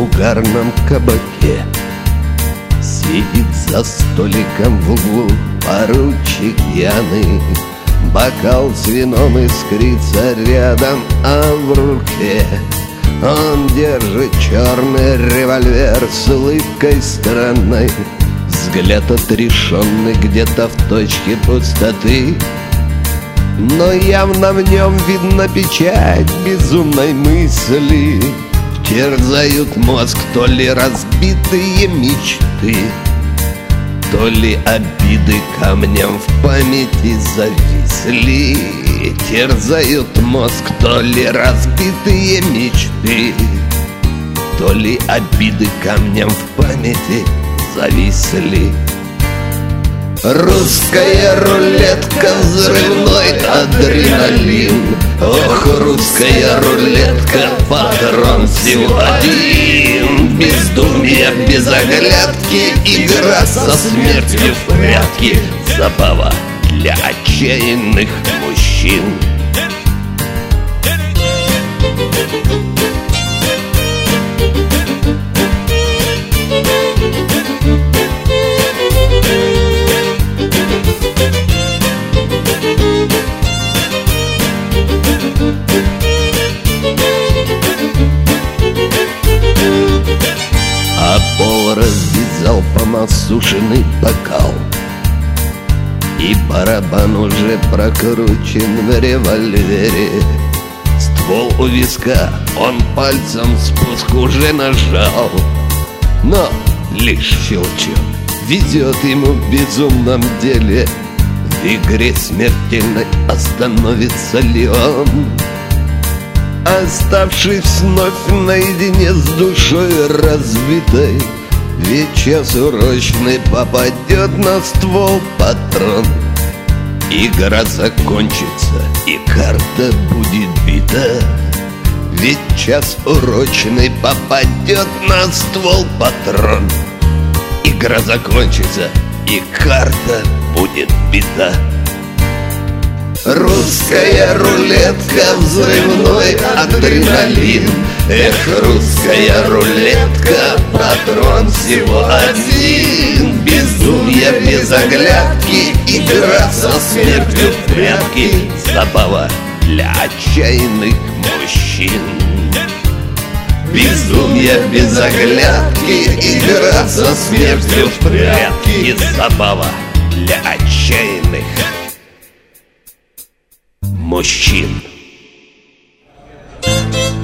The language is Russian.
угарном кабаке сидит за столиком в углу поручик пьяный. Бокал с вином искрится рядом, а в руке он держит черный револьвер с улыбкой странной. Взгляд отрешенный где-то в точке пустоты, но явно в нем видна печать безумной мысли. Терзают мозг то ли разбитые мечты, то ли обиды камнем в памяти зависли. Терзают мозг то ли разбитые мечты, то ли обиды камнем в памяти зависли. Русская рулетка, взрывной адреналин. Ох, русская рулетка, патрон всего один. Бездумие без оглядки, игра со смертью в прятки. Забава для отчаянных мужчин. А пол разбит залпом осушенный бокал, и барабан уже прокручен в револьвере. Ствол у виска, он пальцем спуск уже нажал, но лишь щелчок везет ему в безумном деле. В игре смертельной остановится ли он, оставшись вновь наедине с душой разбитой? Ведь час урочный попадет на ствол патрон. Игра закончится, и карта будет бита. Ведь час урочный попадет на ствол патрон. Игра закончится, и карта будет бита. Русская рулетка, взрывной адреналин. Эх, русская рулетка, патрон всего один. Безумие без оглядки, игра со смертью в прятки. Забава для отчаянных мужчин. Безумие без оглядки, игра со смертью в прятки. Забава для отчаянных мужчин.